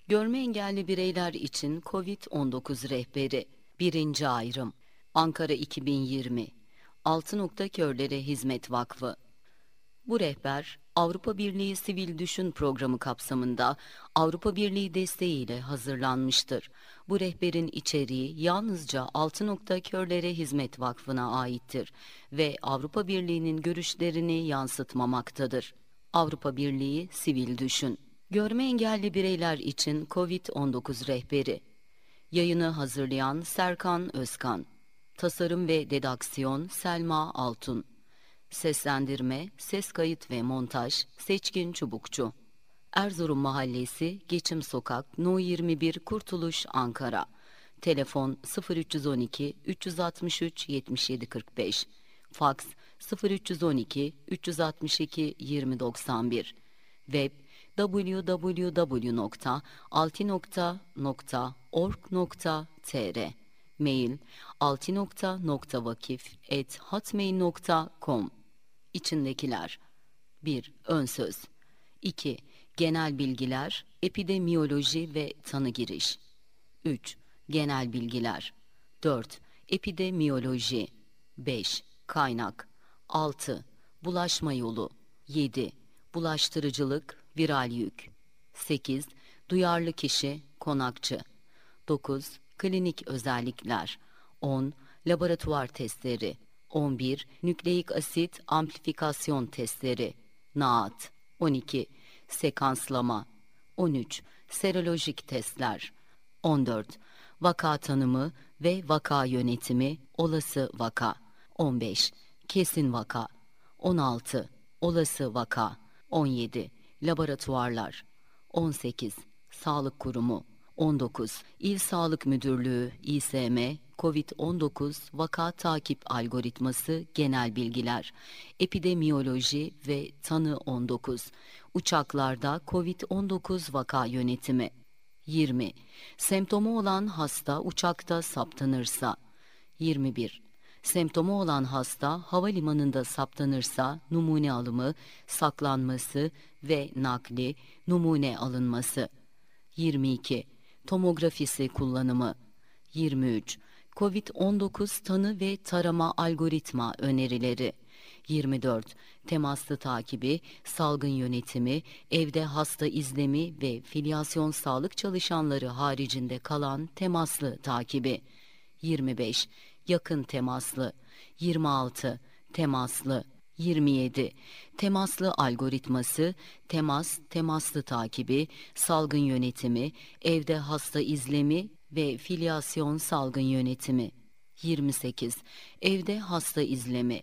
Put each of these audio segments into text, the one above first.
Görme engelli bireyler için COVID-19 rehberi. Birinci ayrım. Ankara 2020. Altı Nokta Körlere Hizmet Vakfı. Bu rehber, Avrupa Birliği Sivil Düşün Programı kapsamında Avrupa Birliği desteğiyle hazırlanmıştır. Bu rehberin içeriği yalnızca Altı Nokta Körlere Hizmet Vakfı'na aittir ve Avrupa Birliği'nin görüşlerini yansıtmamaktadır. Avrupa Birliği Sivil Düşün. Görme engelli bireyler için COVID-19 rehberi. Yayını hazırlayan Serkan Özkan. Tasarım ve redaksiyon Selma Altun. Seslendirme, ses kayıt ve montaj Seçkin Çubukçu. Erzurum Mahallesi, Geçim Sokak, No 21 Kurtuluş, Ankara. Telefon 0312 363 7745. Faks 0312 362 2091. Web www.altinokta.org.tr. Mail altinokta.vakif@hotmail.com. İçindekiler: 1. Ön söz. 2. Genel bilgiler, epidemiyoloji ve tanı giriş. 3. Genel bilgiler. 4. Epidemiyoloji. 5. Kaynak. 6. Bulaşma yolu. 7. Bulaştırıcılık, viral yük. 8. Duyarlı kişi, konakçı. 9. Klinik özellikler. 10. Laboratuvar testleri. 11. Nükleik asit amplifikasyon testleri. NAAT. 12. Sekanslama. 13. Serolojik testler. 14. Vaka tanımı ve vaka yönetimi, olası vaka. 15. Kesin vaka. 16. Olası vaka. 17. Laboratuvarlar. 18. Sağlık kurumu. 19. İl Sağlık Müdürlüğü İSM COVID-19 vaka takip algoritması genel bilgiler. Epidemiyoloji ve tanı 19. Uçaklarda COVID-19 vaka yönetimi. 20. Semptomu olan hasta uçakta saptanırsa. 21. Semptomu olan hasta havalimanında saptanırsa numune alımı, saklanması ve nakli, numune alınması. 22. Tomografisi kullanımı. 23. COVID-19 tanı ve tarama algoritma önerileri. 24. Temaslı takibi, salgın yönetimi, evde hasta izlemi ve filyasyon sağlık çalışanları haricinde kalan temaslı takibi. 25. Yakın temaslı. 26. Temaslı. 27. Temaslı algoritması, temaslı takibi, salgın yönetimi, evde hasta izlemi ve filyasyon salgın yönetimi. 28. Evde hasta izlemi.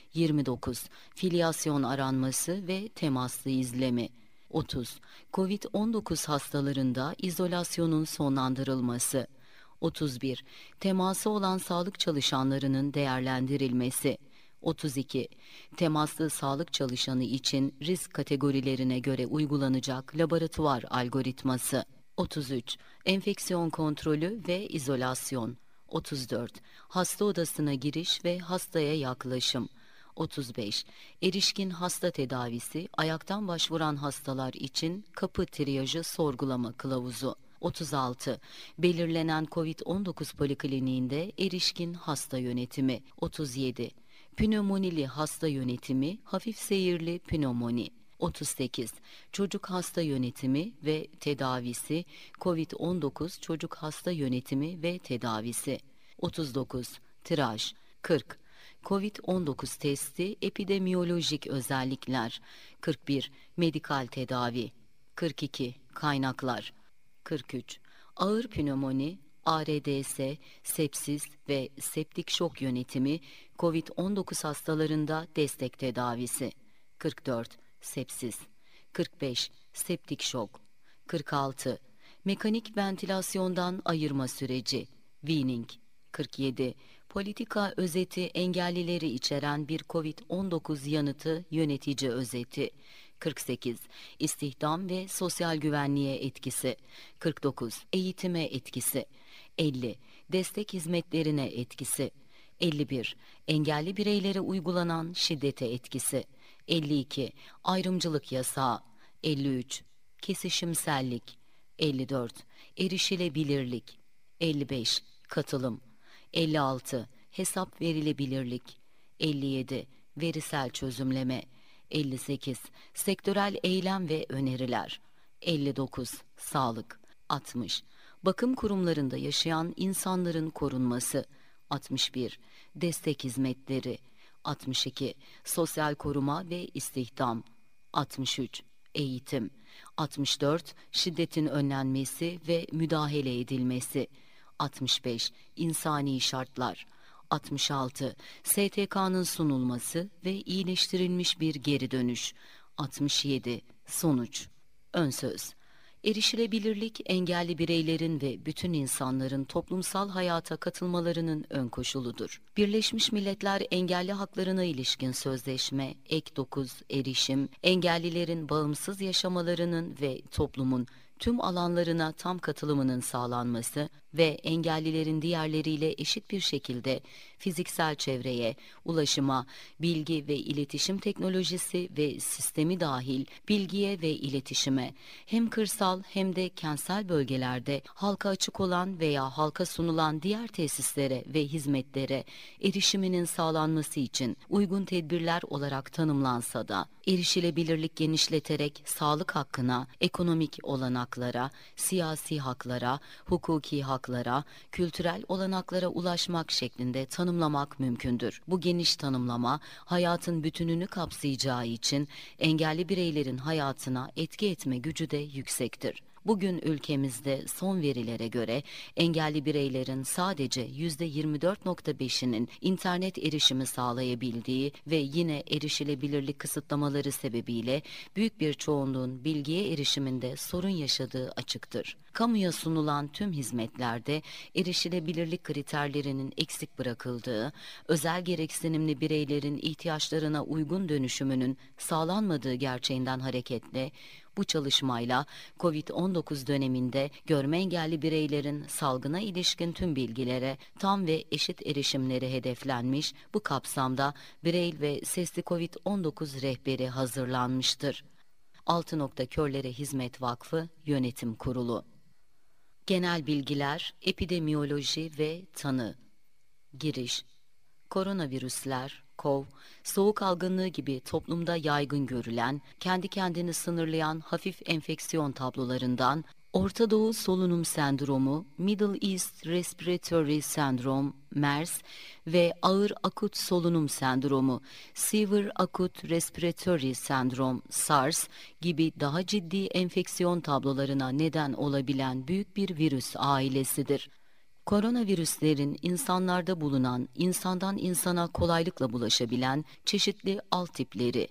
29. Filyasyon aranması ve temaslı izlemi. 30. COVID-19 hastalarında izolasyonun sonlandırılması. 31. Teması olan sağlık çalışanlarının değerlendirilmesi. 32. Temaslı sağlık çalışanı için risk kategorilerine göre uygulanacak laboratuvar algoritması. 33. Enfeksiyon kontrolü ve izolasyon. 34. Hasta odasına giriş ve hastaya yaklaşım. 35. Erişkin hasta tedavisi, ayaktan başvuran hastalar için kapı triyajı sorgulama kılavuzu. 36. Belirlenen COVID-19 polikliniğinde erişkin hasta yönetimi. 37. Pnömonili hasta yönetimi, hafif seyirli pnömoni. 38. Çocuk hasta yönetimi ve tedavisi, COVID-19 çocuk hasta yönetimi ve tedavisi. 39. Tiraj. 40. COVID-19 testi, epidemiyolojik özellikler. 41. Medikal tedavi. 42. Kaynaklar. 43. Ağır pnömoni, ARDS, sepsis ve septik şok yönetimi, COVID-19 hastalarında destek tedavisi. 44. Sepsis. 45. Septik şok. 46. Mekanik ventilasyondan ayırma süreci, weaning. 47. Politika özeti, engellileri içeren bir COVID-19 yanıtı yönetici özeti. 48. İstihdam ve sosyal güvenliğe etkisi. 49. Eğitime etkisi. 50. Destek hizmetlerine etkisi. 51. Engelli bireylere uygulanan şiddete etkisi. 52. Ayrımcılık yasağı. 53. Kesişimsellik. 54. Erişilebilirlik. 55. Katılım. 56. Hesap verilebilirlik. 57. Verisel çözümleme. 58. Sektörel eylem ve öneriler. 59. Sağlık. 60. Bakım kurumlarında yaşayan insanların korunması. 61. Destek hizmetleri. 62. Sosyal koruma ve istihdam. 63. Eğitim. 64. Şiddetin önlenmesi ve müdahale edilmesi. 65. İnsani şartlar. 66. STK'nın sunulması ve iyileştirilmiş bir geri dönüş. 67. Sonuç. Önsöz. Erişilebilirlik, engelli bireylerin ve bütün insanların toplumsal hayata katılmalarının ön koşuludur. Birleşmiş Milletler Engelli Haklarına İlişkin Sözleşme, Ek 9, Erişim, engellilerin bağımsız yaşamalarının ve toplumun tüm alanlarına tam katılımının sağlanması ve engellilerin diğerleriyle eşit bir şekilde fiziksel çevreye, ulaşıma, bilgi ve iletişim teknolojisi ve sistemi dahil bilgiye ve iletişime hem kırsal hem de kentsel bölgelerde halka açık olan veya halka sunulan diğer tesislere ve hizmetlere erişiminin sağlanması için uygun tedbirler olarak tanımlansa da, erişilebilirlik genişleterek sağlık hakkına, ekonomik olanaklara, siyasi haklara, hukuki haklara, kültürel olanaklara ulaşmak şeklinde tanımlamak mümkündür. Bu geniş tanımlama, hayatın bütününü kapsayacağı için engelli bireylerin hayatına etki etme gücü de yüksektir. Bugün ülkemizde son verilere göre engelli bireylerin sadece %24,5'inin internet erişimi sağlayabildiği ve yine erişilebilirlik kısıtlamaları sebebiyle büyük bir çoğunluğun bilgiye erişiminde sorun yaşadığı açıktır. Kamuya sunulan tüm hizmetlerde erişilebilirlik kriterlerinin eksik bırakıldığı, özel gereksinimli bireylerin ihtiyaçlarına uygun dönüşümünün sağlanmadığı gerçeğinden hareketle, bu çalışmayla COVID-19 döneminde görme engelli bireylerin salgına ilişkin tüm bilgilere tam ve eşit erişimleri hedeflenmiş, bu kapsamda Braille ve Sesli COVID-19 rehberi hazırlanmıştır. Körlere Hizmet Vakfı Yönetim Kurulu. Genel bilgiler, epidemiyoloji ve tanı. Giriş. Koronavirüsler, KOV, soğuk algınlığı gibi toplumda yaygın görülen, kendi kendini sınırlayan hafif enfeksiyon tablolarından Orta Doğu Solunum Sendromu, Middle East Respiratory Syndrome, MERS ve ağır akut solunum sendromu, Severe Acute Respiratory Syndrome, SARS gibi daha ciddi enfeksiyon tablolarına neden olabilen büyük bir virüs ailesidir. Koronavirüslerin insanlarda bulunan, insandan insana kolaylıkla bulaşabilen çeşitli alt tipleri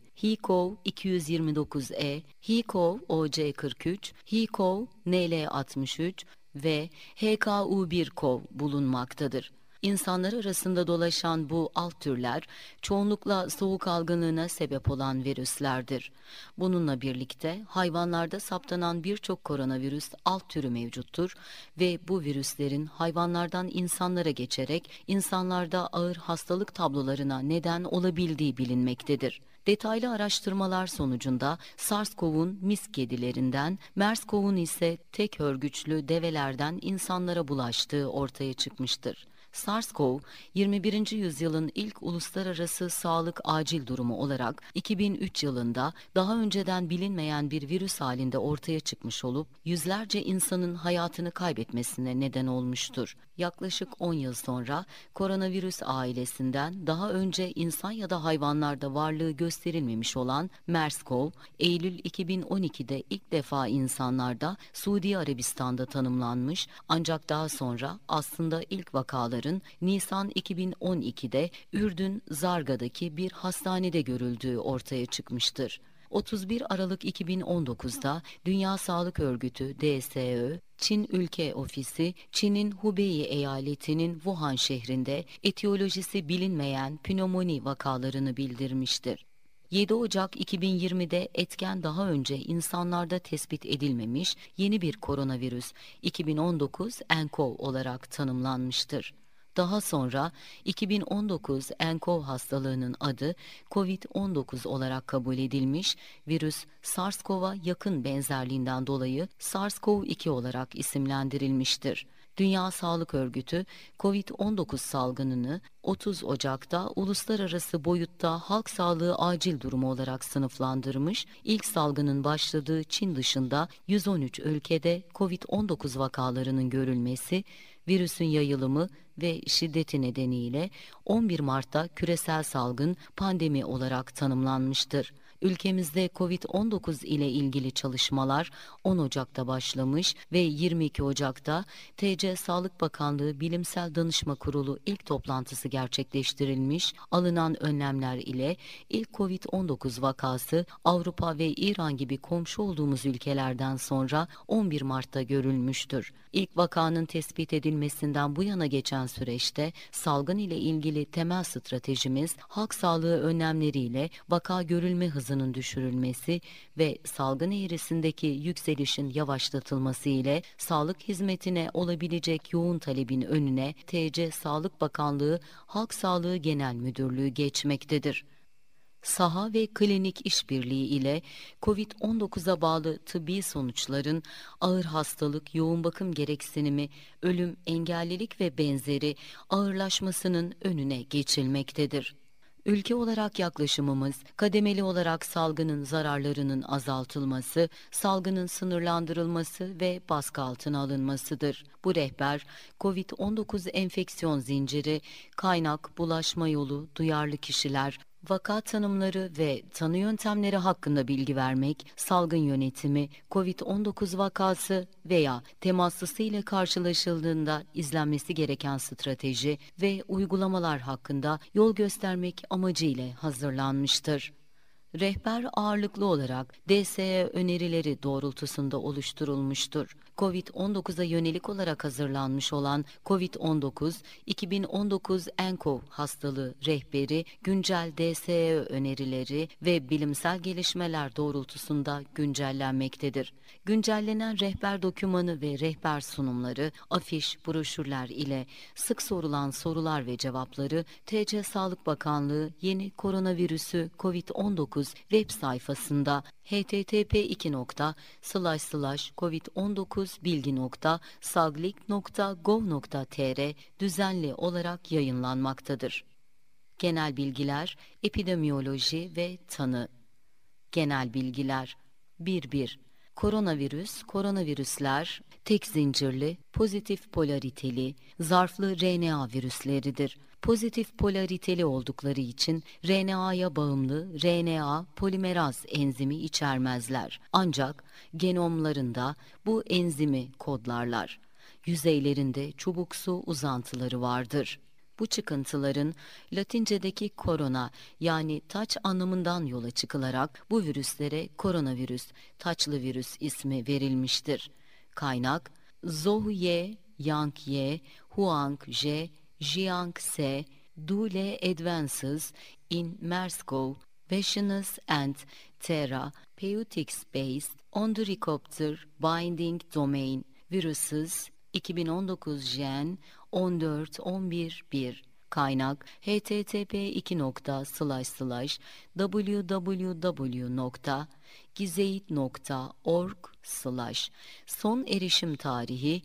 HICOV-229E, HICOV-OC43, HICOV-NL63 ve HKU1-CoV bulunmaktadır. İnsanlar arasında dolaşan bu alt türler çoğunlukla soğuk algınlığına sebep olan virüslerdir. Bununla birlikte hayvanlarda saptanan birçok koronavirüs alt türü mevcuttur ve bu virüslerin hayvanlardan insanlara geçerek insanlarda ağır hastalık tablolarına neden olabildiği bilinmektedir. Detaylı araştırmalar sonucunda SARS-CoV'un misk kedilerinden, MERS-CoV'un ise tek hörgüçlü develerden insanlara bulaştığı ortaya çıkmıştır. SARS-CoV, 21. yüzyılın ilk uluslararası sağlık acil durumu olarak 2003 yılında daha önceden bilinmeyen bir virüs halinde ortaya çıkmış olup yüzlerce insanın hayatını kaybetmesine neden olmuştur. Yaklaşık 10 yıl sonra koronavirüs ailesinden daha önce insan ya da hayvanlarda varlığı gösterilmemiş olan MERS-CoV, Eylül 2012'de ilk defa insanlarda Suudi Arabistan'da tanımlanmış, ancak daha sonra aslında ilk vakaların Nisan 2012'de Ürdün Zarga'daki bir hastanede görüldüğü ortaya çıkmıştır. 31 Aralık 2019'da Dünya Sağlık Örgütü DSÖ, Çin Ülke Ofisi, Çin'in Hubei eyaletinin Wuhan şehrinde etiyolojisi bilinmeyen pnömoni vakalarını bildirmiştir. 7 Ocak 2020'de etken daha önce insanlarda tespit edilmemiş yeni bir koronavirüs 2019 nCoV olarak tanımlanmıştır. Daha sonra 2019 nCoV hastalığının adı COVID-19 olarak kabul edilmiş, virüs SARS-CoV'a yakın benzerliğinden dolayı SARS-CoV-2 olarak isimlendirilmiştir. Dünya Sağlık Örgütü, COVID-19 salgınını 30 Ocak'ta uluslararası boyutta halk sağlığı acil durumu olarak sınıflandırmış, ilk salgının başladığı Çin dışında 113 ülkede COVID-19 vakalarının görülmesi, virüsün yayılımı ve şiddeti nedeniyle 11 Mart'ta küresel salgın pandemi olarak tanımlanmıştır. Ülkemizde COVID-19 ile ilgili çalışmalar 10 Ocak'ta başlamış ve 22 Ocak'ta TC Sağlık Bakanlığı Bilimsel Danışma Kurulu ilk toplantısı gerçekleştirilmiş. Alınan önlemler ile ilk COVID-19 vakası Avrupa ve İran gibi komşu olduğumuz ülkelerden sonra 11 Mart'ta görülmüştür. İlk vakanın tespit edilmesinden bu yana geçen süreçte salgın ile ilgili temel stratejimiz halk sağlığı önlemleriyle vaka görülme hızının düşürülmesi ve salgın eğrisindeki yükselişin yavaşlatılması ile sağlık hizmetine olabilecek yoğun talebin önüne TC Sağlık Bakanlığı Halk Sağlığı Genel Müdürlüğü geçmektedir. Saha ve klinik işbirliği ile COVID-19'a bağlı tıbbi sonuçların ağır hastalık, yoğun bakım gereksinimi, ölüm, engellilik ve benzeri ağırlaşmasının önüne geçilmektedir. Ülke olarak yaklaşımımız, kademeli olarak salgının zararlarının azaltılması, salgının sınırlandırılması ve baskı altına alınmasıdır. Bu rehber, COVID-19 enfeksiyon zinciri, kaynak, bulaşma yolu, duyarlı kişiler, vaka tanımları ve tanı yöntemleri hakkında bilgi vermek, salgın yönetimi, COVID-19 vakası veya temaslısı ile karşılaşıldığında izlenmesi gereken strateji ve uygulamalar hakkında yol göstermek amacıyla hazırlanmıştır. Rehber ağırlıklı olarak DSE önerileri doğrultusunda oluşturulmuştur. COVID-19'a yönelik olarak hazırlanmış olan COVID-19 2019 nCoV hastalığı rehberi, güncel DSE önerileri ve bilimsel gelişmeler doğrultusunda güncellenmektedir. Güncellenen rehber dokümanı ve rehber sunumları, afiş, broşürler ile sık sorulan sorular ve cevapları TC Sağlık Bakanlığı yeni koronavirüsü COVID-19 web sayfasında http://covid19bilgi.saglik.gov.tr düzenli olarak yayınlanmaktadır. Genel bilgiler, epidemiyoloji ve tanı. Genel bilgiler 1.1 Koronavirüs, koronavirüsler, tek zincirli, pozitif polariteli, zarflı RNA virüsleridir. Pozitif polariteli oldukları için RNA'ya bağımlı RNA polimeraz enzimi içermezler. Ancak genomlarında bu enzimi kodlarlar. Yüzeylerinde çubuksu uzantıları vardır. Bu çıkıntıların Latincedeki korona yani taç anlamından yola çıkılarak bu virüslere koronavirüs, taçlı virüs ismi verilmiştir. Kaynak Zhou Ye, Yang Ye, Huang Je, Jiang Se, Dule Advances in MERS-CoV, Vaccines and Therapeutics Based on the Recopter Binding Domain Viruses 2019 Gen 14.11.1 Kaynak http://www.gizeit.org/ Son erişim tarihi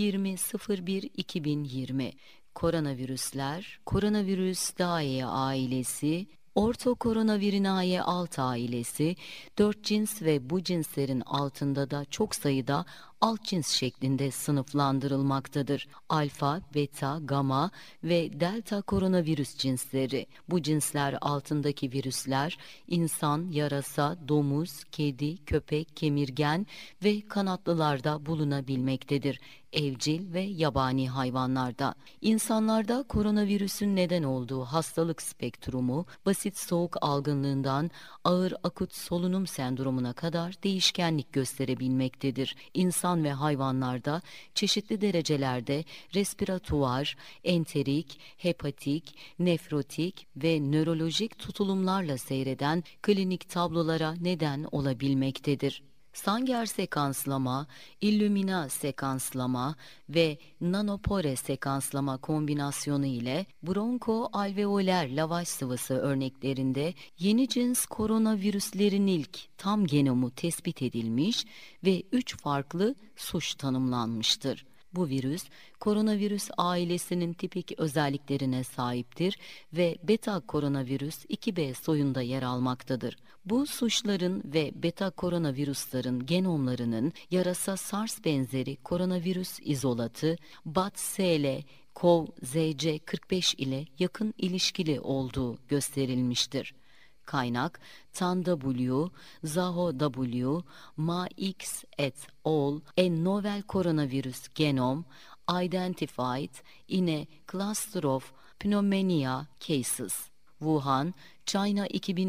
20.01.2020 Koronavirüsler, koronavirüs dae ailesi, Ortokoronavirinae alt ailesi, 4 cins ve bu cinslerin altında da çok sayıda alt cins şeklinde sınıflandırılmaktadır. Alfa, beta, gamma ve delta koronavirüs cinsleri. Bu cinsler altındaki virüsler insan, yarasa, domuz, kedi, köpek, kemirgen ve kanatlılarda bulunabilmektedir. Evcil ve yabani hayvanlarda. İnsanlarda koronavirüsün neden olduğu hastalık spektrumu, basit soğuk algınlığından ağır akut solunum sendromuna kadar değişkenlik gösterebilmektedir. İnsan ve hayvanlarda çeşitli derecelerde respiratuvar, enterik, hepatik, nefrotik ve nörolojik tutulumlarla seyreden klinik tablolara neden olabilmektedir. Sanger sekanslama, Illumina sekanslama ve nanopore sekanslama kombinasyonu ile bronkoalveoler lavaş sıvısı örneklerinde yeni cins koronavirüslerin ilk tam genomu tespit edilmiş ve 3 farklı suç tanımlanmıştır. Bu virüs, koronavirüs ailesinin tipik özelliklerine sahiptir ve beta koronavirüs 2B soyunda yer almaktadır. Bu suçların ve beta koronavirüslerin genomlarının yarasa SARS benzeri koronavirüs izolatı BAT/SL CoV-ZC45 ile yakın ilişkili olduğu gösterilmiştir. Kaynak Tan W, Zaho W, Ma X et al. A novel coronavirus genome identified in a cluster of pneumonia cases. Wuhan, China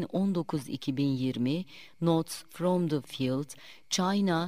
2019-2020 Notes from the Field, China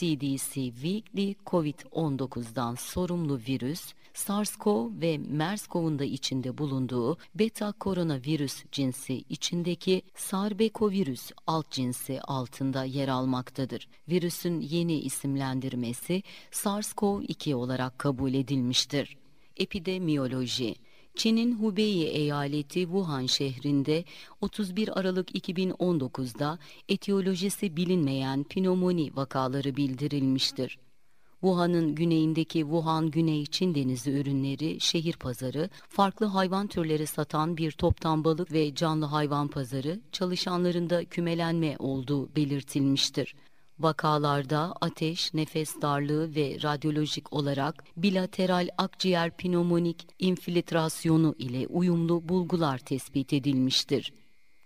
CDC Weekly COVID-19'dan sorumlu virüs, SARS-CoV ve MERS-CoV'un da içinde bulunduğu beta koronavirüs cinsi içindeki sarbekovirüs alt cinsi altında yer almaktadır. Virüsün yeni isimlendirmesi SARS-CoV-2 olarak kabul edilmiştir. Epidemiyoloji. Çin'in Hubei eyaleti Wuhan şehrinde 31 Aralık 2019'da etiyolojisi bilinmeyen pnömoni vakaları bildirilmiştir. Wuhan'ın güneyindeki Wuhan Güney Çin Denizi ürünleri şehir pazarı, farklı hayvan türleri satan bir toptan balık ve canlı hayvan pazarı, çalışanlarında kümelenme olduğu belirtilmiştir. Vakalarda ateş, nefes darlığı ve radyolojik olarak bilateral akciğer pnömonik infiltrasyonu ile uyumlu bulgular tespit edilmiştir.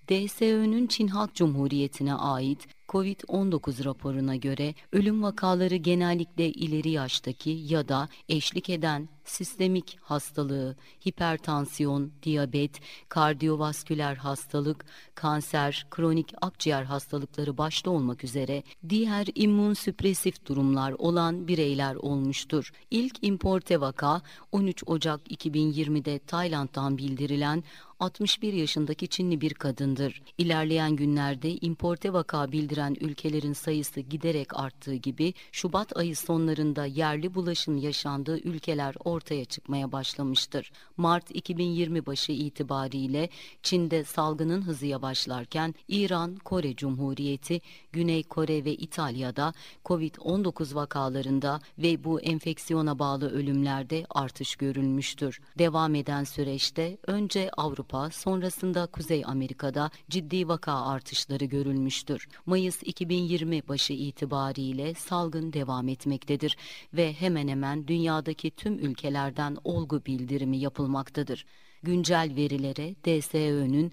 DSÖ'nün Çin Halk Cumhuriyeti'ne ait COVID-19 raporuna göre ölüm vakaları genellikle ileri yaştaki ya da eşlik eden sistemik hastalığı, hipertansiyon, diyabet, kardiyovasküler hastalık, kanser, kronik akciğer hastalıkları başta olmak üzere diğer immünsüpresif durumlar olan bireyler olmuştur. İlk importe vaka 13 Ocak 2020'de Tayland'dan bildirilen 61 yaşındaki Çinli bir kadındır. İlerleyen günlerde importe vaka bildiren ülkelerin sayısı giderek arttığı gibi Şubat ayı sonlarında yerli bulaşın yaşandığı ülkeler ortaya çıkmaya başlamıştır. Mart 2020 başı itibariyle Çin'de salgının hızı yavaşlarken İran, Kore Cumhuriyeti, Güney Kore ve İtalya'da COVID-19 vakalarında ve bu enfeksiyona bağlı ölümlerde artış görülmüştür. Devam eden süreçte önce Avrupa, sonrasında Kuzey Amerika'da ciddi vaka artışları görülmüştür. Mayıs 2020 başı itibariyle salgın devam etmektedir ve hemen hemen dünyadaki tüm ülkelerden olgu bildirimi yapılmaktadır. Güncel verilere DSÖ'nün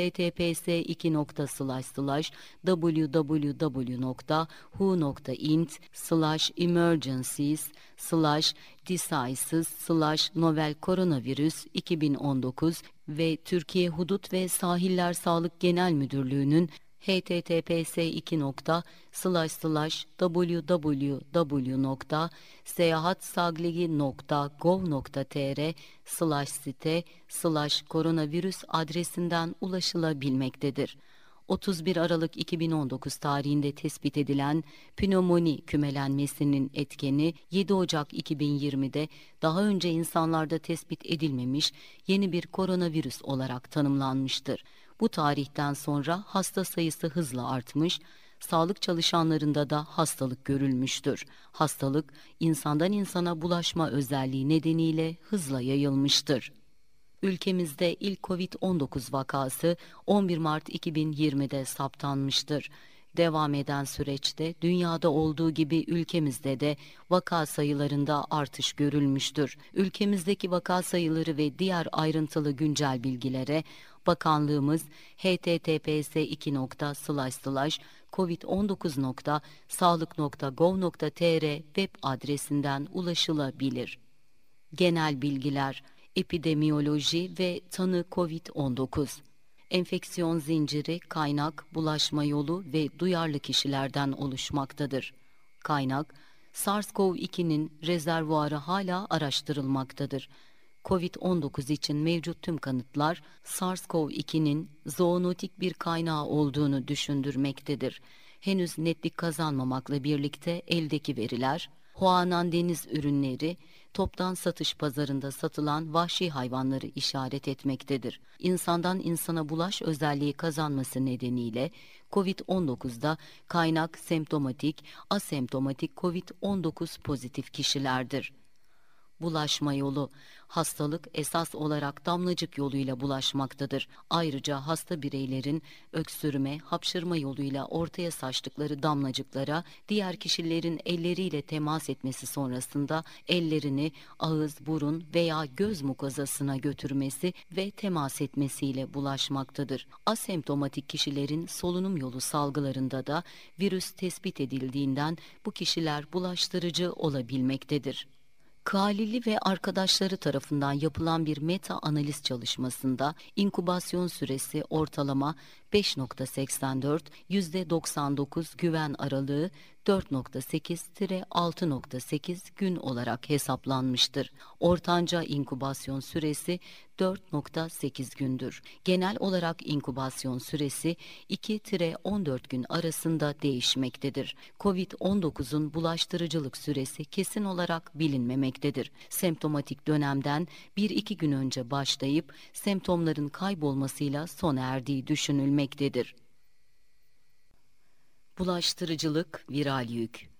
https://www.who.int/emergencies/diseases/novel coronavirus 2019 ve Türkiye Hudut ve Sahiller Sağlık Genel Müdürlüğü'nün https://www.seyahatsagligi.gov.tr/site/koronavirüs adresinden ulaşılabilmektedir. 31 Aralık 2019 tarihinde tespit edilen pnömoni kümelenmesinin etkeni 7 Ocak 2020'de daha önce insanlarda tespit edilmemiş yeni bir koronavirüs olarak tanımlanmıştır. Bu tarihten sonra hasta sayısı hızla artmış, sağlık çalışanlarında da hastalık görülmüştür. Hastalık, insandan insana bulaşma özelliği nedeniyle hızla yayılmıştır. Ülkemizde ilk COVID-19 vakası 11 Mart 2020'de saptanmıştır. Devam eden süreçte dünyada olduğu gibi ülkemizde de vaka sayılarında artış görülmüştür. Ülkemizdeki vaka sayıları ve diğer ayrıntılı güncel bilgilere bakanlığımız https://covid19.sağlık.gov.tr web adresinden ulaşılabilir. Genel bilgiler, epidemiyoloji ve tanı COVID-19. Enfeksiyon zinciri, kaynak, bulaşma yolu ve duyarlı kişilerden oluşmaktadır. Kaynak, SARS-CoV-2'nin rezervuarı hala araştırılmaktadır. COVID-19 için mevcut tüm kanıtlar SARS-CoV-2'nin zoonotik bir kaynağı olduğunu düşündürmektedir. henüz netlik kazanmamakla birlikte eldeki veriler, Huanan deniz ürünleri, toptan satış pazarında satılan vahşi hayvanları işaret etmektedir. İnsandan insana bulaş özelliği kazanması nedeniyle COVID-19'da kaynak semptomatik, asemptomatik COVID-19 pozitif kişilerdir. Bulaşma yolu: hastalık esas olarak damlacık yoluyla bulaşmaktadır. Ayrıca hasta bireylerin öksürme, hapşırma yoluyla ortaya saçtıkları damlacıklara diğer kişilerin elleriyle temas etmesi sonrasında ellerini ağız, burun veya göz mukozasına götürmesi ve temas etmesiyle bulaşmaktadır. Asemptomatik kişilerin solunum yolu salgılarında da virüs tespit edildiğinden bu kişiler bulaştırıcı olabilmektedir. Kalili ve arkadaşları tarafından yapılan bir meta analiz çalışmasında inkübasyon süresi ortalama 5.84, %99 güven aralığı 4.8-6.8 gün olarak hesaplanmıştır. Ortanca inkübasyon süresi 4.8 gündür. Genel olarak inkübasyon süresi 2-14 gün arasında değişmektedir. COVID-19'un bulaştırıcılık süresi kesin olarak bilinmemektedir. Semptomatik dönemden 1-2 gün önce başlayıp semptomların kaybolmasıyla sona erdiği düşünülmektedir. Bulaştırıcılık, viral yük.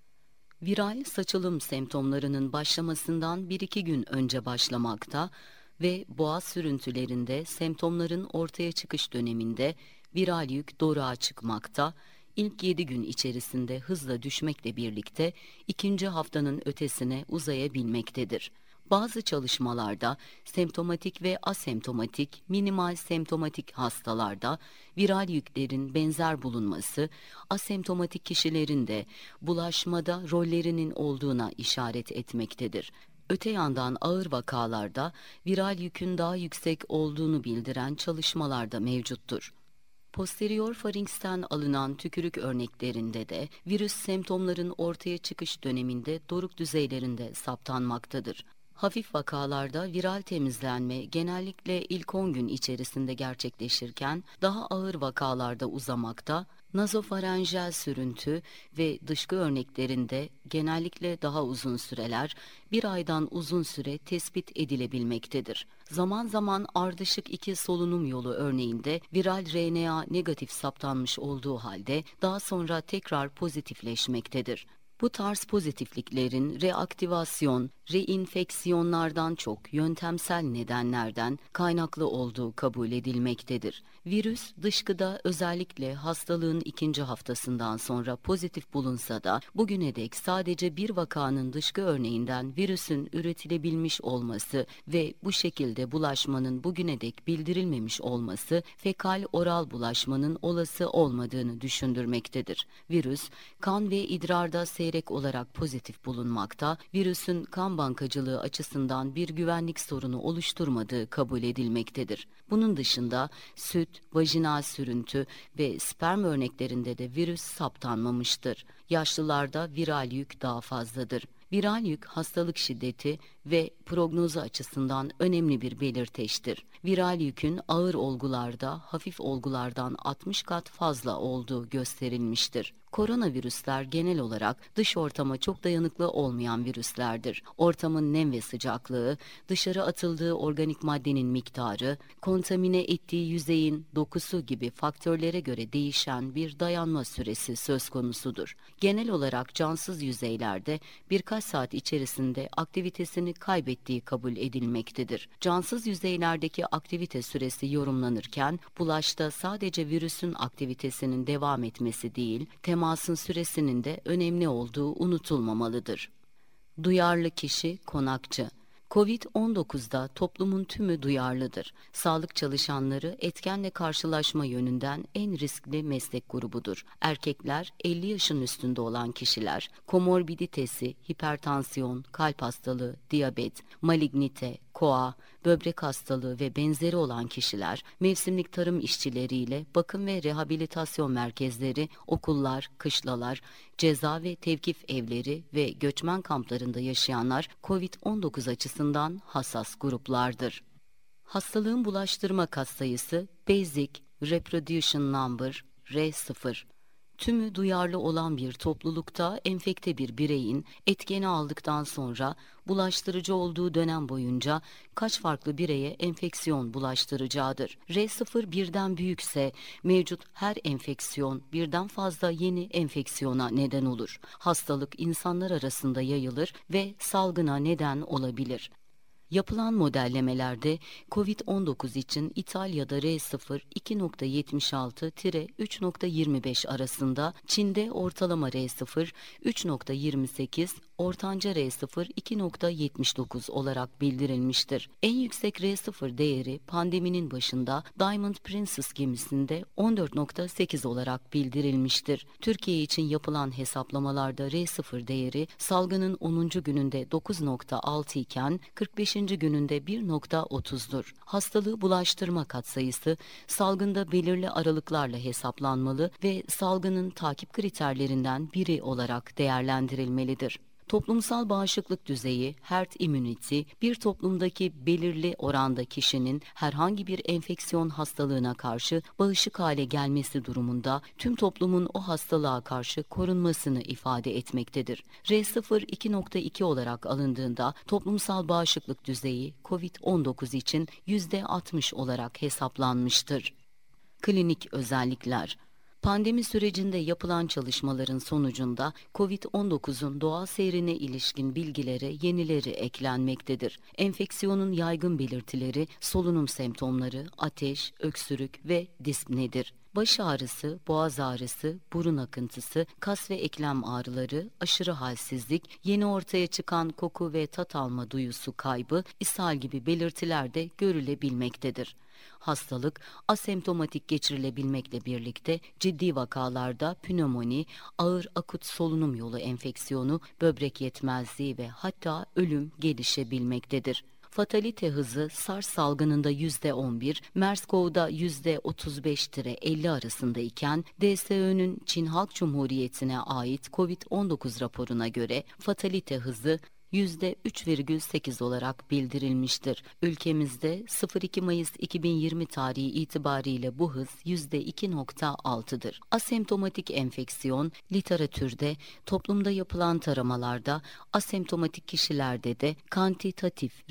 Viral saçılım semptomlarının başlamasından 1-2 gün önce başlamakta ve boğaz sürüntülerinde semptomların ortaya çıkış döneminde viral yük doruğa çıkmakta, ilk 7 gün içerisinde hızla düşmekle birlikte ikinci haftanın ötesine uzayabilmektedir. Bazı çalışmalarda semptomatik ve asemptomatik, minimal semptomatik hastalarda viral yüklerin benzer bulunması, asemptomatik kişilerin de bulaşmada rollerinin olduğuna işaret etmektedir. Öte yandan ağır vakalarda viral yükün daha yüksek olduğunu bildiren çalışmalar da mevcuttur. Posterior faringsten alınan tükürük örneklerinde de virüs semptomların ortaya çıkış döneminde doruk düzeylerinde saptanmaktadır. Hafif vakalarda viral temizlenme genellikle ilk 10 gün içerisinde gerçekleşirken daha ağır vakalarda uzamakta, nazofarenjel sürüntü ve dışkı örneklerinde genellikle daha uzun süreler, bir aydan uzun süre tespit edilebilmektedir. Zaman zaman ardışık 2 solunum yolu örneğinde viral RNA negatif saptanmış olduğu halde daha sonra tekrar pozitifleşmektedir. Bu tarz pozitifliklerin reaktivasyon, reinfeksiyonlardan çok yöntemsel nedenlerden kaynaklı olduğu kabul edilmektedir. Virüs dışkıda özellikle hastalığın ikinci haftasından sonra pozitif bulunsa da bugüne dek sadece bir vakanın dışkı örneğinden virüsün üretilebilmiş olması ve bu şekilde bulaşmanın bugüne dek bildirilmemiş olması fekal oral bulaşmanın olası olmadığını düşündürmektedir. Virüs kan ve idrarda seyrek olarak pozitif bulunmakta, virüsün kan bankacılığı açısından bir güvenlik sorunu oluşturmadığı kabul edilmektedir. Bunun dışında süt, vajinal sürüntü ve sperm örneklerinde de virüs saptanmamıştır. Yaşlılarda viral yük daha fazladır. Viral yük hastalık şiddeti ve prognozu açısından önemli bir belirteçtir. Viral yükün ağır olgularda hafif olgulardan 60 kat fazla olduğu gösterilmiştir. Koronavirüsler genel olarak dış ortama çok dayanıklı olmayan virüslerdir. Ortamın nem ve sıcaklığı, dışarı atıldığı organik maddenin miktarı, kontamine ettiği yüzeyin dokusu gibi faktörlere göre değişen bir dayanma süresi söz konusudur. Genel olarak cansız yüzeylerde birkaç saat içerisinde aktivitesini kaybettiği kabul edilmektedir. Cansız yüzeylerdeki aktivite süresi yorumlanırken, bulaşta sadece virüsün aktivitesinin devam etmesi değil, temasın süresinin de önemli olduğu unutulmamalıdır. Duyarlı kişi, konakçı. Covid-19'da toplumun tümü duyarlıdır. Sağlık çalışanları etkenle karşılaşma yönünden en riskli meslek grubudur. Erkekler 50 yaşın üstünde olan kişiler, komorbiditesi, hipertansiyon, kalp hastalığı, diyabet, malignite, koa, böbrek hastalığı ve benzeri olan kişiler, mevsimlik tarım işçileriyle bakım ve rehabilitasyon merkezleri, okullar, kışlalar, ceza ve tevkif evleri ve göçmen kamplarında yaşayanlar COVID-19 açısından hassas gruplardır. Hastalığın bulaştırma katsayısı Basic Reproduction Number R0 Tümü duyarlı olan bir toplulukta enfekte bir bireyin etkeni aldıktan sonra bulaştırıcı olduğu dönem boyunca kaç farklı bireye enfeksiyon bulaştıracağıdır. R0 birden büyükse mevcut her enfeksiyon birden fazla yeni enfeksiyona neden olur. Hastalık insanlar arasında yayılır ve salgına neden olabilir. Yapılan modellemelerde COVID-19 için İtalya'da R0 2.76-3.25 arasında, Çin'de ortalama R0 3.28, ortanca R0 2.79 olarak bildirilmiştir. En yüksek R0 değeri pandeminin başında Diamond Princess gemisinde 14.8 olarak bildirilmiştir. Türkiye için yapılan hesaplamalarda R0 değeri salgının 10. gününde 9.6 iken 45. gününde 1.30'dur. Hastalığı bulaştırma katsayısı salgında belirli aralıklarla hesaplanmalı ve salgının takip kriterlerinden biri olarak değerlendirilmelidir. Toplumsal bağışıklık düzeyi, herd immunity, bir toplumdaki belirli oranda kişinin herhangi bir enfeksiyon hastalığına karşı bağışık hale gelmesi durumunda tüm toplumun o hastalığa karşı korunmasını ifade etmektedir. R0 2.2 olarak alındığında toplumsal bağışıklık düzeyi COVID-19 için %60 olarak hesaplanmıştır. Klinik özellikler. Pandemi sürecinde yapılan çalışmaların sonucunda COVID-19'un doğal seyrine ilişkin bilgilere yenileri eklenmektedir. Enfeksiyonun yaygın belirtileri, solunum semptomları, ateş, öksürük ve dispnedir. Baş ağrısı, boğaz ağrısı, burun akıntısı, kas ve eklem ağrıları, aşırı halsizlik, yeni ortaya çıkan koku ve tat alma duyusu kaybı, ishal gibi belirtiler de görülebilmektedir. Hastalık asemptomatik geçirilebilmekle birlikte ciddi vakalarda pnömoni, ağır akut solunum yolu enfeksiyonu, böbrek yetmezliği ve hatta ölüm gelişebilmektedir. Fatalite hızı SARS salgınında %11, MERS-CoV'da %35-50 arasında iken DSÖ'nün Çin Halk Cumhuriyeti'ne ait COVID-19 raporuna göre fatalite hızı %3,8 olarak bildirilmiştir. Ülkemizde 02 Mayıs 2020 tarihi itibariyle bu hız %2,6'dır. Asemptomatik enfeksiyon, literatürde, toplumda yapılan taramalarda, asemptomatik kişilerde de kantitatif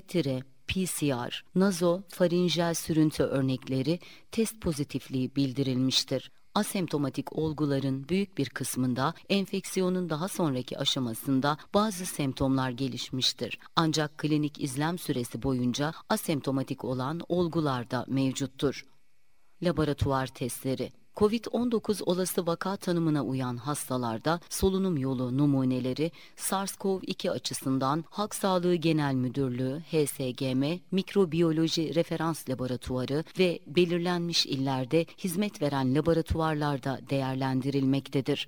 RT-PCR, nazofarinjel sürüntü örnekleri test pozitifliği bildirilmiştir. Asemptomatik olguların büyük bir kısmında enfeksiyonun daha sonraki aşamasında bazı semptomlar gelişmiştir. Ancak klinik izlem süresi boyunca asemptomatik olan olgular da mevcuttur. Laboratuvar testleri. COVID-19 olası vaka tanımına uyan hastalarda solunum yolu numuneleri SARS-CoV-2 açısından Halk Sağlığı Genel Müdürlüğü HSGM Mikrobiyoloji Referans Laboratuvarı ve belirlenmiş illerde hizmet veren laboratuvarlarda değerlendirilmektedir.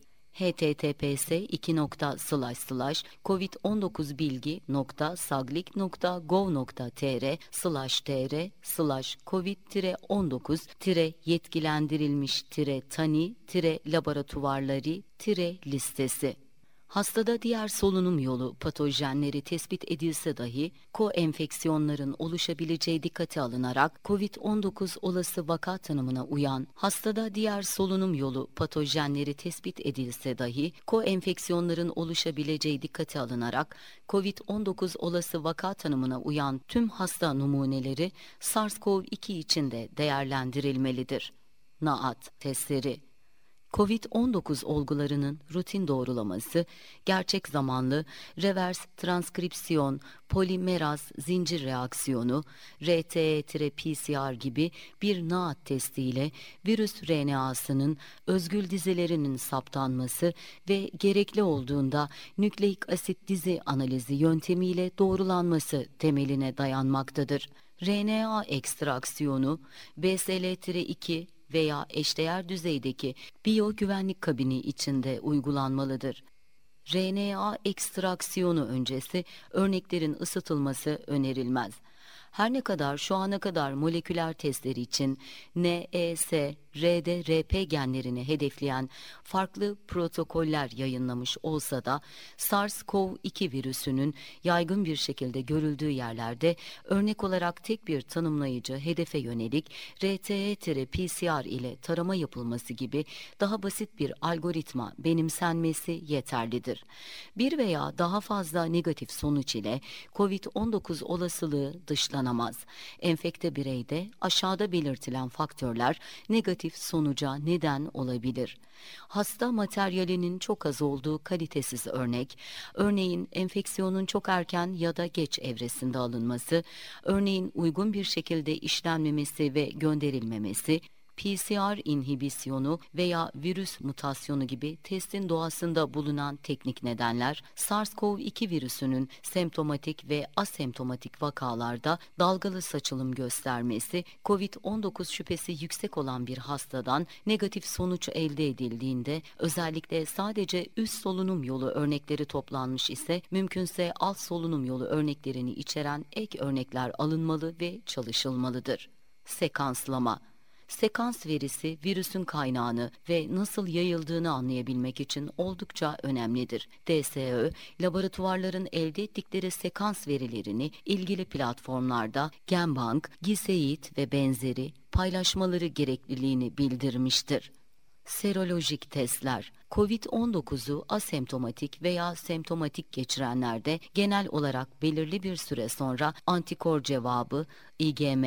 https://covid19.sağlik.gov.tr/covid-19-tani-laboratuvarları-listesi. Hastada diğer solunum yolu patojenleri tespit edilse dahi koenfeksiyonların oluşabileceği dikkate alınarak COVID-19 olası vaka tanımına uyan hastada diğer solunum yolu patojenleri tespit edilse dahi koenfeksiyonların oluşabileceği dikkate alınarak COVID-19 olası vaka tanımına uyan tüm hasta numuneleri SARS-CoV-2 için de değerlendirilmelidir. NAAT testleri. COVID-19 olgularının rutin doğrulaması, gerçek zamanlı revers transkripsiyon, polimeraz zincir reaksiyonu, RT-PCR gibi bir NAAT testiyle virüs RNA'sının özgül dizilerinin saptanması ve gerekli olduğunda nükleik asit dizi analizi yöntemiyle doğrulanması temeline dayanmaktadır. RNA ekstraksiyonu, BSL-2 veya eşdeğer düzeydeki biyogüvenlik kabini içinde uygulanmalıdır. RNA ekstraksiyonu öncesi örneklerin ısıtılması önerilmez. Her ne kadar şu ana kadar moleküler testleri için NES, RDRP genlerini hedefleyen farklı protokoller yayınlamış olsa da SARS-CoV-2 virüsünün yaygın bir şekilde görüldüğü yerlerde örnek olarak tek bir tanımlayıcı hedefe yönelik RT-PCR ile tarama yapılması gibi daha basit bir algoritma benimsenmesi yeterlidir. Bir veya daha fazla negatif sonuç ile COVID-19 olasılığı dışlanamaz. Enfekte bireyde aşağıda belirtilen faktörler negatif sonuca neden olabilir. Hasta materyalinin çok az olduğu kalitesiz örnek, örneğin enfeksiyonun çok erken ya da geç evresinde alınması, örneğin uygun bir şekilde işlenmemesi ve gönderilmemesi, PCR inhibisyonu veya virüs mutasyonu gibi testin doğasında bulunan teknik nedenler, SARS-CoV-2 virüsünün semptomatik ve asemptomatik vakalarda dalgalı saçılım göstermesi, COVID-19 şüphesi yüksek olan bir hastadan negatif sonuç elde edildiğinde, özellikle sadece üst solunum yolu örnekleri toplanmış ise, mümkünse alt solunum yolu örneklerini içeren ek örnekler alınmalı ve çalışılmalıdır. Sekanslama. Sekans verisi virüsün kaynağını ve nasıl yayıldığını anlayabilmek için oldukça önemlidir. DSÖ, laboratuvarların elde ettikleri sekans verilerini ilgili platformlarda GenBank, Giseid ve benzeri paylaşmaları gerekliliğini bildirmiştir. Serolojik testler. COVID-19'u asemptomatik veya semptomatik geçirenlerde genel olarak belirli bir süre sonra antikor cevabı IgM,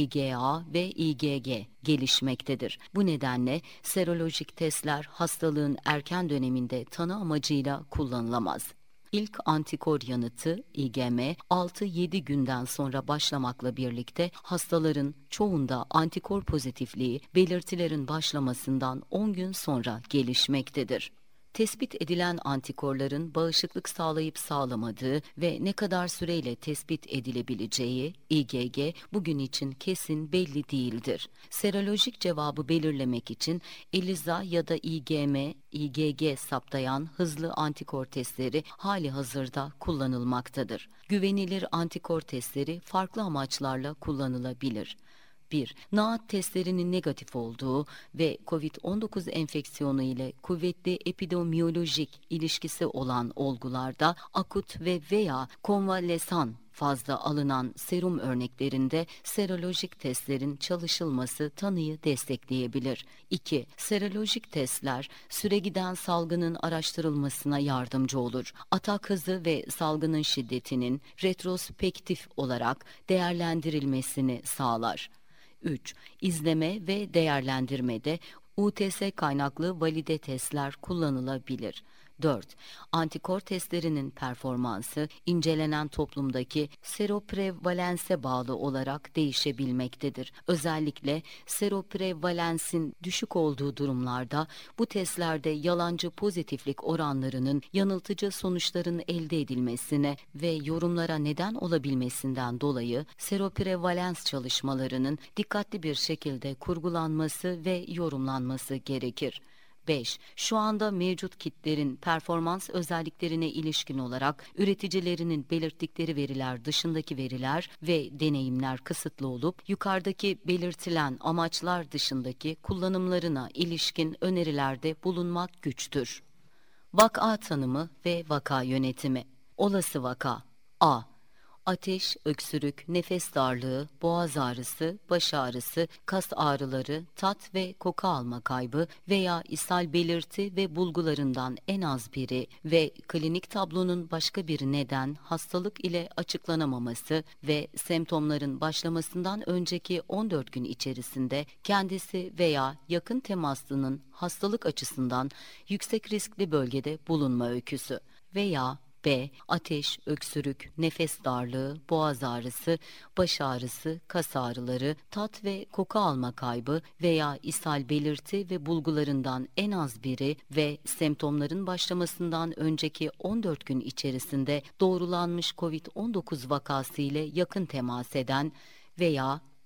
IgA ve IgG gelişmektedir. Bu nedenle serolojik testler hastalığın erken döneminde tanı amacıyla kullanılamaz. İlk antikor yanıtı IgM 6-7 günden sonra başlamakla birlikte hastaların çoğunda antikor pozitifliği belirtilerin başlamasından 10 gün sonra gelişmektedir. Tespit edilen antikorların bağışıklık sağlayıp sağlamadığı ve ne kadar süreyle tespit edilebileceği IgG bugün için kesin belli değildir. Serolojik cevabı belirlemek için ELISA ya da IgM, IgG saptayan hızlı antikor testleri hali hazırda kullanılmaktadır. Güvenilir antikor testleri farklı amaçlarla kullanılabilir. 1. NAAT testlerinin negatif olduğu ve COVID-19 enfeksiyonu ile kuvvetli epidemiyolojik ilişkisi olan olgularda akut ve veya konvalesan fazla alınan serum örneklerinde serolojik testlerin çalışılması tanıyı destekleyebilir. 2. Serolojik testler süregiden salgının araştırılmasına yardımcı olur. Atak hızı ve salgının şiddetinin retrospektif olarak değerlendirilmesini sağlar. 3. İzleme ve değerlendirmede UTS kaynaklı valide testler kullanılabilir. 4. Antikor testlerinin performansı incelenen toplumdaki seroprevalense bağlı olarak değişebilmektedir. Özellikle seroprevalensin düşük olduğu durumlarda bu testlerde yalancı pozitiflik oranlarının yanıltıcı sonuçların elde edilmesine ve yorumlara neden olabilmesinden dolayı seroprevalens çalışmalarının dikkatli bir şekilde kurgulanması ve yorumlanması gerekir. 5. Şu anda mevcut kitlerin performans özelliklerine ilişkin olarak üreticilerinin belirttikleri veriler dışındaki veriler ve deneyimler kısıtlı olup yukarıdaki belirtilen amaçlar dışındaki kullanımlarına ilişkin önerilerde bulunmak güçtür. Vaka tanımı ve vaka yönetimi. Olası vaka. A. Ateş, öksürük, nefes darlığı, boğaz ağrısı, baş ağrısı, kas ağrıları, tat ve koku alma kaybı veya ishal belirti ve bulgularından en az biri ve klinik tablonun başka bir neden hastalık ile açıklanamaması ve semptomların başlamasından önceki 14 gün içerisinde kendisi veya yakın temaslının hastalık açısından yüksek riskli bölgede bulunma öyküsü veya B. Ateş, öksürük, nefes darlığı, boğaz ağrısı, baş ağrısı, kas ağrıları, tat ve koku alma kaybı veya ishal belirti ve bulgularından en az biri ve semptomların başlamasından önceki 14 gün içerisinde doğrulanmış COVID-19 vakası ile yakın temas eden veya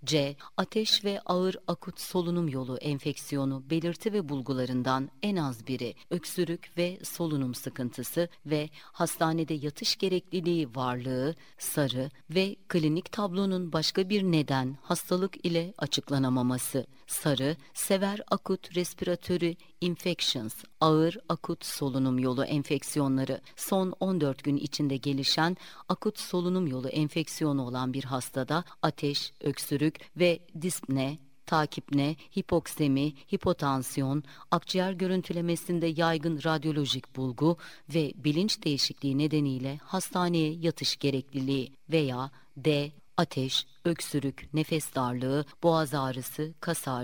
C. Ateş ve ağır akut solunum yolu enfeksiyonu belirti ve bulgularından en az biri öksürük ve solunum sıkıntısı ve hastanede yatış gerekliliği varlığı, sarı ve klinik tablonun başka bir neden hastalık ile açıklanamaması. Sarı, sever akut respiratory infections, ağır akut solunum yolu enfeksiyonları, son 14 gün içinde gelişen akut solunum yolu enfeksiyonu olan bir hastada ateş, öksürük ve dispne, takipne, hipoksemi, hipotansiyon, akciğer görüntülemesinde yaygın radyolojik bulgu ve bilinç değişikliği nedeniyle hastaneye yatış gerekliliği veya D. Ateş, öksürük, nefes darlığı, boğaz ağrısı,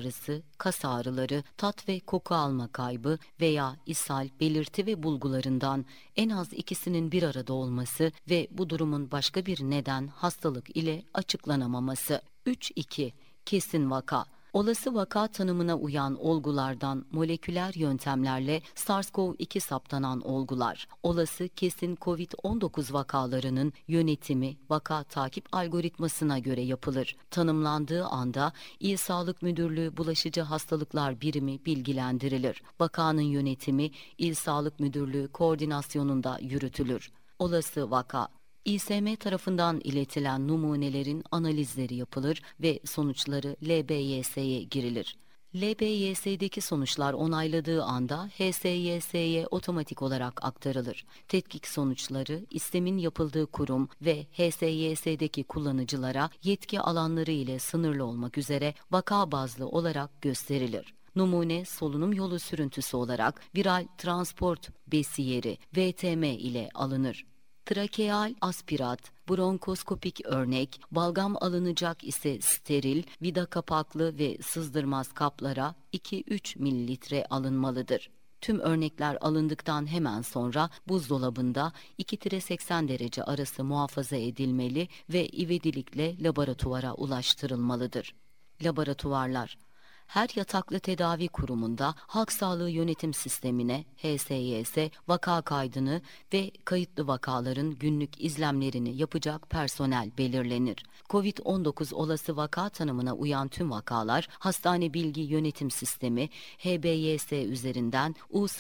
kas ağrıları, tat ve koku alma kaybı veya ishal belirti ve bulgularından en az ikisinin bir arada olması ve bu durumun başka bir neden hastalık ile açıklanamaması. 3.2. Kesin vaka. Olası vaka tanımına uyan olgulardan moleküler yöntemlerle SARS-CoV-2 saptanan olgular, olası kesin COVID-19 vakalarının yönetimi vaka takip algoritmasına göre yapılır. Tanımlandığı anda İl Sağlık Müdürlüğü Bulaşıcı Hastalıklar Birimi bilgilendirilir. Vakanın yönetimi İl Sağlık Müdürlüğü koordinasyonunda yürütülür. Olası vaka İSM tarafından iletilen numunelerin analizleri yapılır ve sonuçları LBYS'ye girilir. LBYS'deki sonuçlar onayladığı anda HSYS'ye otomatik olarak aktarılır. Tetkik sonuçları istemin yapıldığı kurum ve HSYS'deki kullanıcılara yetki alanları ile sınırlı olmak üzere vaka bazlı olarak gösterilir. Numune solunum yolu sürüntüsü olarak viral transport besiyeri VTM ile alınır. Trakeal aspirat, bronkoskopik örnek, balgam alınacak ise steril, vida kapaklı ve sızdırmaz kaplara 2-3 mililitre alınmalıdır. Tüm örnekler alındıktan hemen sonra buzdolabında 2-80 derece arası muhafaza edilmeli ve ivedilikle laboratuvara ulaştırılmalıdır. Laboratuvarlar her yataklı tedavi kurumunda halk sağlığı yönetim sistemine HSYS vaka kaydını ve kayıtlı vakaların günlük izlemlerini yapacak personel belirlenir. COVID-19 olası vaka tanımına uyan tüm vakalar hastane bilgi yönetim sistemi HBYS üzerinden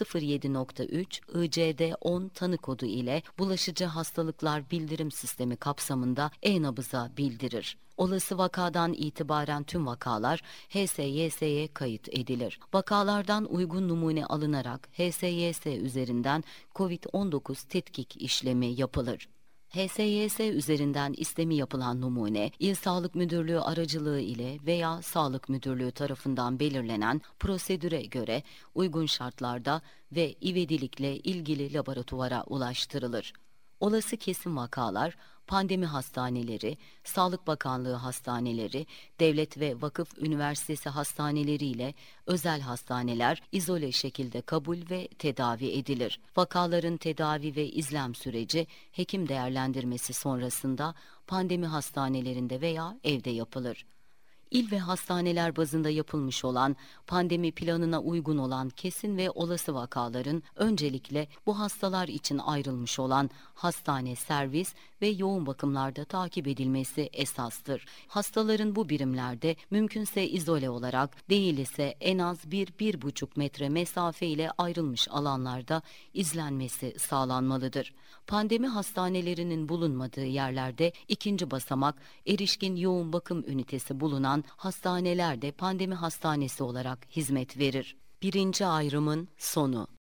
U07.3 ICD-10 tanı kodu ile bulaşıcı hastalıklar bildirim sistemi kapsamında e-nabıza bildirir. Olası vakadan itibaren tüm vakalar HSYS'ye kayıt edilir. Vakalardan uygun numune alınarak HSYS üzerinden COVID-19 tetkik işlemi yapılır. HSYS üzerinden istemi yapılan numune, İl Sağlık Müdürlüğü aracılığı ile veya Sağlık Müdürlüğü tarafından belirlenen prosedüre göre uygun şartlarda ve ivedilikle ilgili laboratuvara ulaştırılır. Olası kesin vakalar, pandemi hastaneleri, Sağlık Bakanlığı hastaneleri, devlet ve vakıf üniversitesi hastaneleri ile özel hastaneler izole şekilde kabul ve tedavi edilir. Vakaların tedavi ve izlem süreci hekim değerlendirmesi sonrasında pandemi hastanelerinde veya evde yapılır. İl ve hastaneler bazında yapılmış olan pandemi planına uygun olan kesin ve olası vakaların öncelikle bu hastalar için ayrılmış olan hastane, servis ve yoğun bakımlarda takip edilmesi esastır. Hastaların bu birimlerde mümkünse izole olarak değil ise en az 1-1,5 metre mesafe ile ayrılmış alanlarda izlenmesi sağlanmalıdır. Pandemi hastanelerinin bulunmadığı yerlerde ikinci basamak erişkin yoğun bakım ünitesi bulunan hastanelerde pandemi hastanesi olarak hizmet verir. Birinci ayrımın sonu.